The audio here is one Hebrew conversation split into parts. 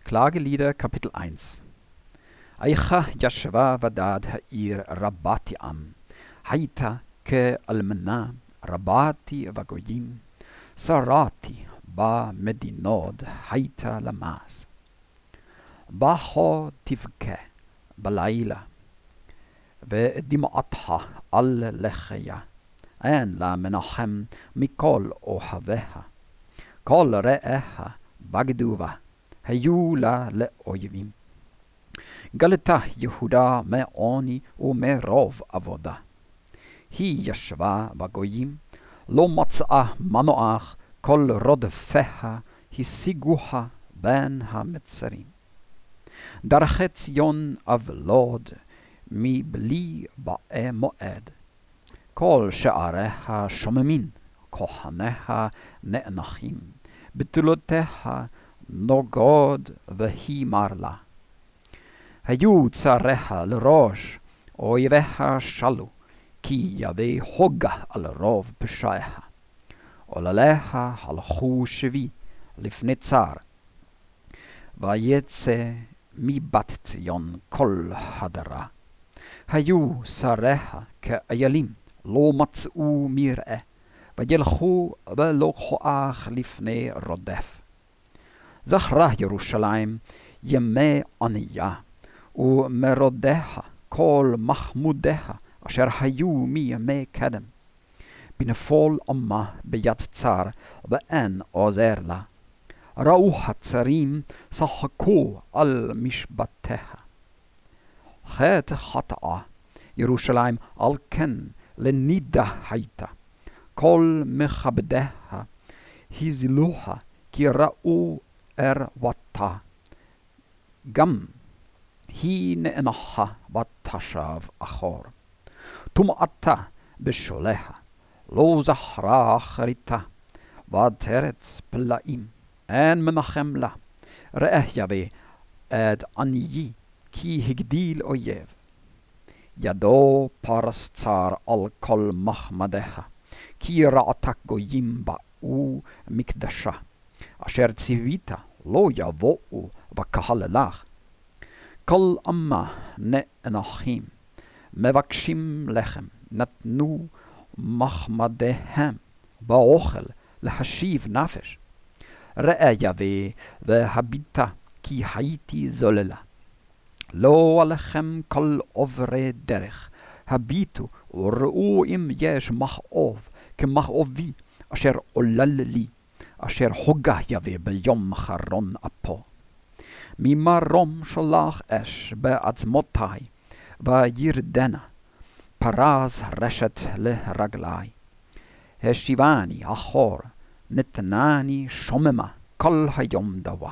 Klagelieder Kapitel 1. Eicha ישבה ודד העיר רבתי עם, הייתה כאלמנה רבתי וגויים, שרתי במדינות הייתה למס. בכה תבכה בלילה, ודמעתها על לחיה, אין לה מנחם מכל אוהביה. כל רעיה בגדו בה, היו לה לאויבים. גלתה יהודה מעוני ומרוב עבודה. היא ישבה בגויים, לא מצאה מנוח, כל רודפיה השיגוה בין המצרים. דרכי ציון אבלוד מבלי באי מועד. כל שעריה שוממין, כהניה נאנחים, בתולותיה נוגוד והיא מרלה. היו צריה לראש, אויביה שלו, כי יבא הוגה על רוב פשעיה. עולליה הלכו שבי לפני צר, ויצא מבת ציון כל הדרה. היו שריה כאיילים, לא מצאו מרעה, וילכו ולא כוח לפני רודף. זכרה ירושלים ימי עניה, ומרודיה כל מחמודיה אשר היו מימי קדם. בנפול עמה ביד צר, ואין עוזר לה. ראו הצרים שחקו על משבטיה. חטא חטאה ירושלים על כן לנידה הייתה. כל מכבדיה הזילוה, כי ראו ערוותה. גם היא נאנחה ותשב אחור. טומאתה בשוליה, לא זכרה אחריתה, ותרץ פלאים, אין מנחם לה. ראה יבא עד עניי, כי הגדיל אויב. ידו פרס צר על כל מחמדיה, כי ראתה גויים באו מקדשה. אשר ציווית לא יבואו וקהללך. כל עמה נאנחים, מבקשים לחם, נתנו מחמדיהם באוכל להשיב נפש. ראה יבא והביטה, כי הייתי זוללה. לא עליכם כל עוברי דרך, הביטו וראו אם יש מכאוב כמכאובי אשר עולל לי, אשר הוגה יבא ביום אחרון אפו. ממרום שלח אש בעצמותי, וירדנה, פרס רשת לרגלי. השיבני אחור, נתנני שוממה כל היום דवा.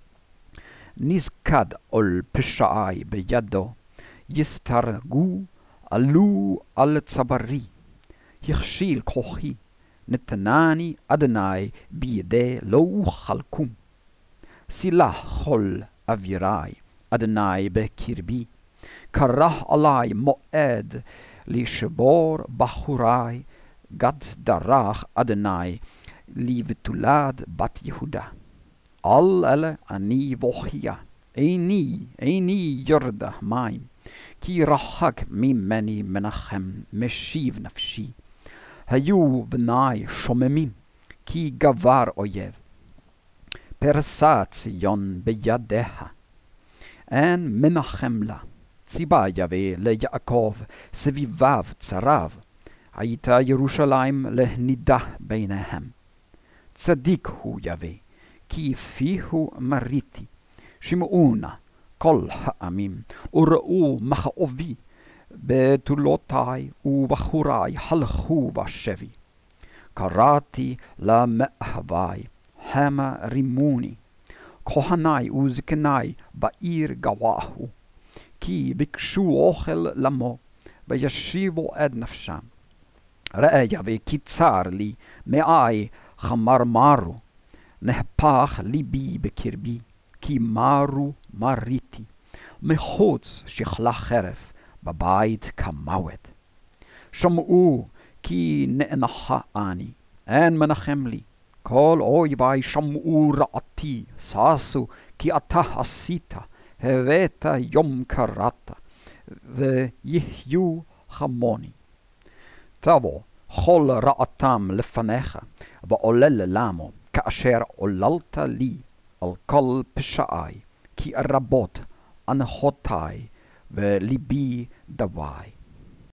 נזקד על פשעי בידו, יסתרגו, עלו על צווארי. הכשיל כוחי, נתנני אדוני בידי לא אוכל קום. סילה כל אווירי, אדוני בקרבי. קרא עלי מועד לשבור בחורי, גד דרך אדוני לבתולד בת יהודה. על אלה אני בוכיה, איני ירדה מים, כי רחק ממני מנחם משיב נפשי. היו בני שוממים, כי גבר אויב. פרסה ציון בידיה, אין מנחם לה. ציווה יבא ליעקב סביביו צריו, הייתה ירושלים לנידה ביניהם. צדיק הוא יבא, כי פיהו מריתי. שמעו נא כל העמים, וראו מכאובי. בתולותי ובחורי הלכו בשבי. קראתי למאהבי, המה רימוני. כהני וזקני בעיר גוועו, כי ביקשו אוכל למו, וישיבו עד נפשם. ראה יבא כי צר לי, מאי חמרמרו, נהפך ליבי בקרבי, כי מריתי. מחוץ שכלה חרף, בבית כמוות. שמעו כי נאנחה אני, אין מנחם לי. כל אויבי שמעו רעתי, ששו כי אתה עשית, הבאת יום קראת, ויהיו כמוני. תבוא כל רעתם לפניך, ועולל למו, כאשר עוללת לי על כל פשעי, כי רבות אנחותי, ולבי דווי.